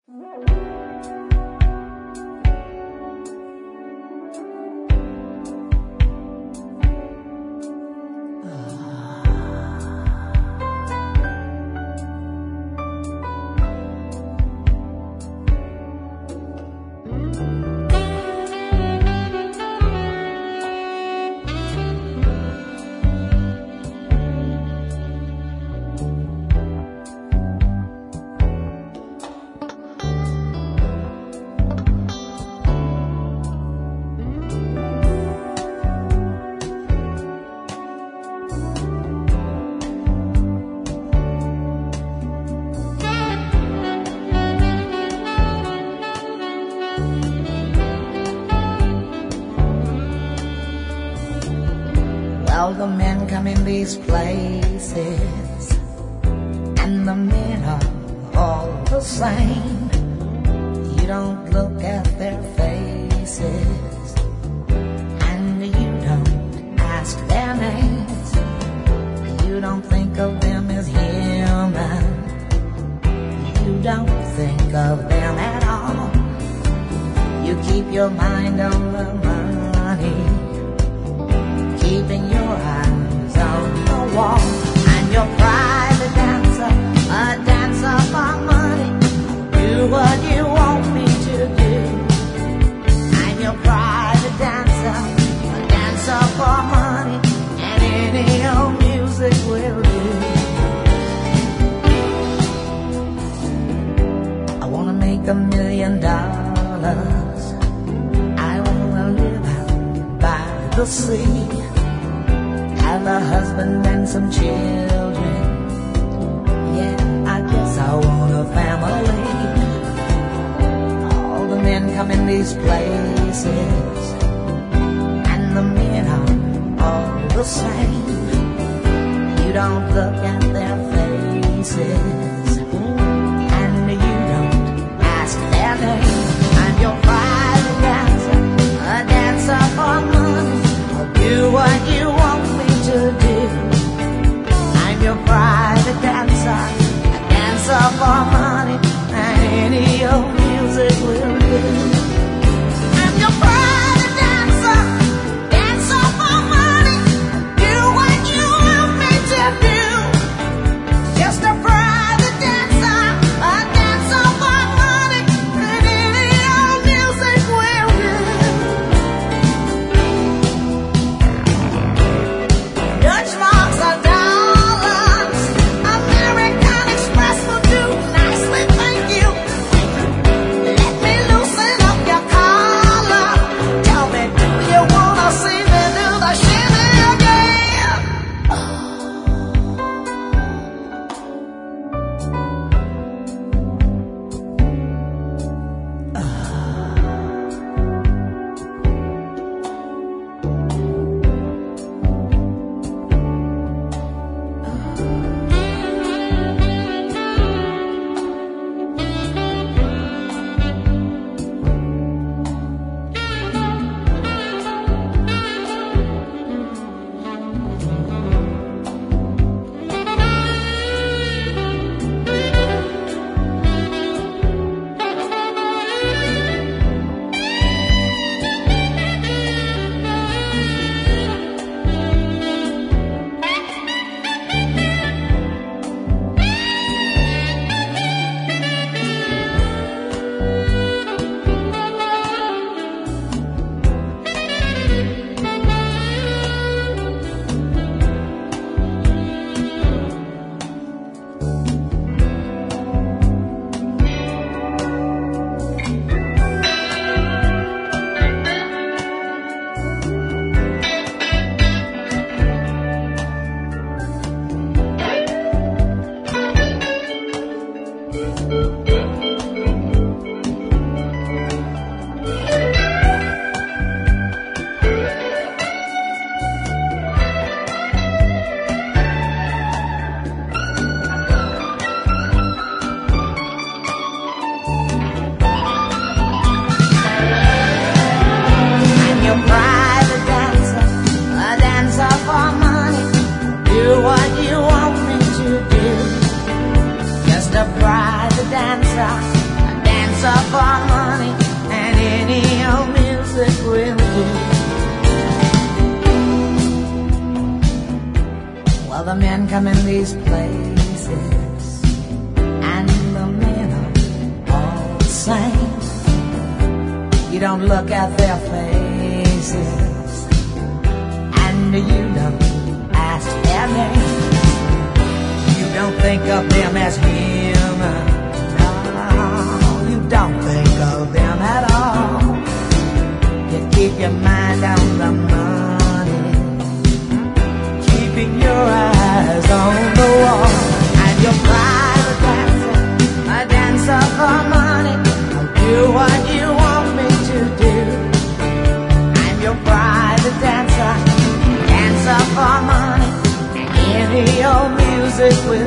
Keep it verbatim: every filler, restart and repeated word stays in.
Well, the men come in these places, and the men are all the same. You don't look at their faces, and you don't ask their names. You don't think of them as human. You don't think of them at all. You keep your mind on the money, keeping your eyes on the wall. I'm your private dancer, a dancer for money. Do what you want me to do. I'm your private dancer, a dancer for money, and any old music will do. I wanna make a million dollars. I wanna live out by the sea, have a husband and some children. Yeah, I guess I want a family. All the men come in these places, and the men are all the same. You don't look at their faces, and you don't ask their name. I'm your private dancer, a dancer for money. I'll do what you want me to do. I'm your private dancer, a dancer for money, and any old music will do. I'm your private dancer, dancer for money. Do what you want me to do. Just a private dancer, a dancer for money, and any old music will do. Dutch marks are dollars, American Express will do nicely, thank you. Let me loosen up your collar. Tell me, do you wanna see me do the shimmy again? I'm your private dancer, a dancer for money. Do what you want me to do. Just a private dancer, a dancer dancer for money, and any old music will do. Well, the men come in these places, and the men are all the same. You don't look at their faces, and you don't ask their name. You don't think of them as human. No, you don't think of them at all. You keep your mind on the money, keeping your eyes on the wall. And your private dancer, a dancer for money, I'll do what you want me to do. I'm your private dancer, dancer for money, and any old music will